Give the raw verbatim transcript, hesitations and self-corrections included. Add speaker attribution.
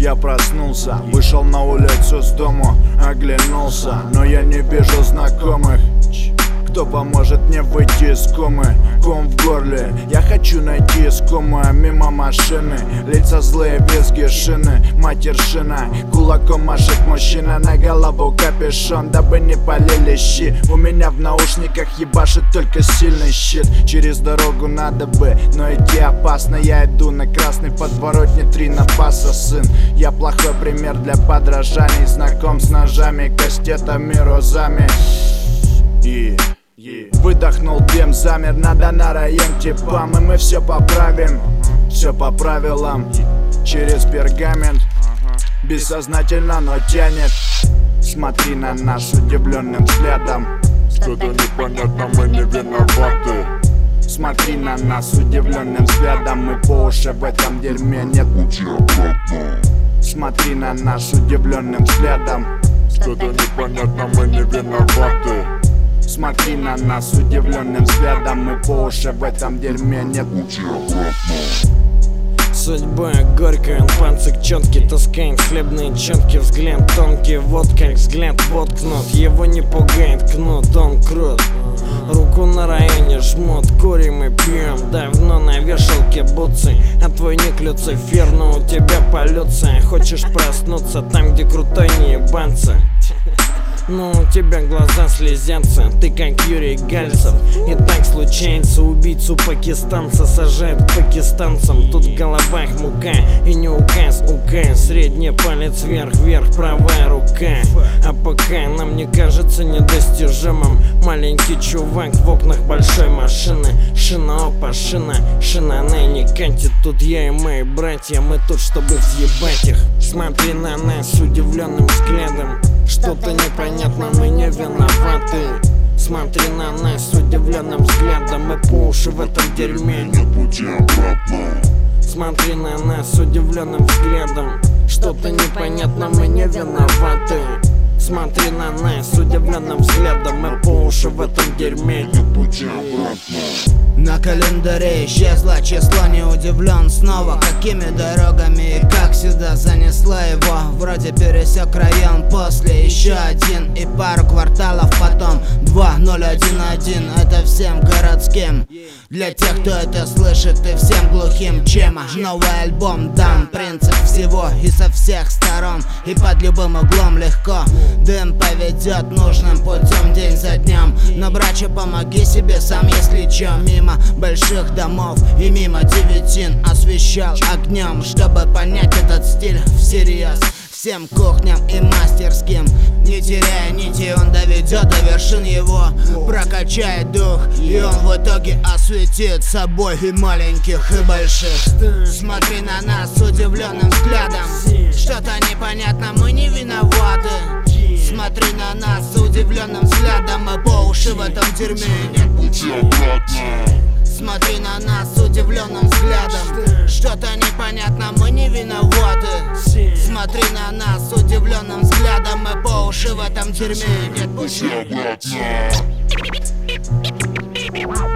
Speaker 1: Я проснулся, вышел на улицу с дому, оглянулся, но я не вижу знакомых. Кто поможет мне выйти из комы? Ком в горле, я хочу найти искомое. Мимо машины, лица злые, визги шины. Матершина, кулаком машет мужчина, на голову капюшон, дабы не полили щи. У меня в наушниках ебашит только сильный щит. Через дорогу надо бы, но идти опасно. Я иду на красный подворотне, три напаса, сын. Я плохой пример для подражаний, знаком с ножами, кастетами, розами. И выдохнул дым, замер, надо на район типам. И мы все поправим, все по правилам. Через пергамент, бессознательно, но тянет. Смотри на нас удивленным взглядом.
Speaker 2: Что-то непонятно, мы не виноваты.
Speaker 1: Смотри на нас удивленным взглядом. Мы по уши в этом дерьме, нет пути обратно. Смотри на нас удивленным взглядом.
Speaker 2: Что-то непонятно, мы не виноваты.
Speaker 1: Смотри на нас удивленным взглядом. Мы по уши в этом дерьме, нет пути обратно.
Speaker 3: Судьба горькая, он панцик четкий, таскает хлебные четки, взгляд тонкий, вот как взгляд воткнут. Его не пугает кнут, он крут. Руку на районе жмут, курим и пьем, давно на вешалке бутсы. А твой ник Люцифер, но у тебя полюция. Хочешь проснуться там, где крутой не ебаться? Но у тебя глаза слезятся, ты как Юрий Гальцев. И так случается, убийцу пакистанца сажают к пакистанцам. Тут в головах мука и не указ, указ. Средний палец вверх, вверх, правая рука. А пока нам не кажется недостижимым. Маленький чувак в окнах большой машины. Шина, опа, шина, шина, она не катит. Тут я и мои братья, мы тут, чтобы взъебать их. Смотри на нас удивленным взглядом. Что-то непонятно, мы не виноваты. Смотри на нас с удивленным взглядом. Мы по уши в этом дерьме,
Speaker 2: нет пути обратно.
Speaker 3: Смотри на нас с удивленным взглядом. Что-то непонятно, мы не виноваты. Смотри на нас с удивленным взглядом. Мы по уши в этом дерьме,
Speaker 2: нет пути обратно.
Speaker 4: На календаре исчезло число, не удивлен снова. Какими дорогами и как сюда занесло его. Вроде пересек район, после еще один. И пару кварталов потом два ноль один один. Это всем городским. Для тех, кто это слышит, и всем глухим. Чема, новый альбом дан. Принцип всего и со всех сторон. И под любым углом легко дым поведет нужным путем день за днем. Но, братья, помоги себе сам, если чё. Мимо больших домов и мимо девятин освещал огнем, чтобы понять этот стиль всерьез. Всем кухням и мастерским, не теряя нити, он доведет до вершин его. Прокачает дух, и он в итоге осветит собой и маленьких, и больших. Смотри на нас с удивленным взглядом. Что-то непонятно, мы не виноваты. Смотри на нас с удивленным взглядом. Мы по уши в этом дерьме,
Speaker 2: нет пути обратно.
Speaker 4: Смотри на нас с удивленным взглядом. Что-то непонятно, мы не виноваты. Смотри на нас с удивленным взглядом. Мы по уши в этом дерьме, нет пути
Speaker 2: обратно.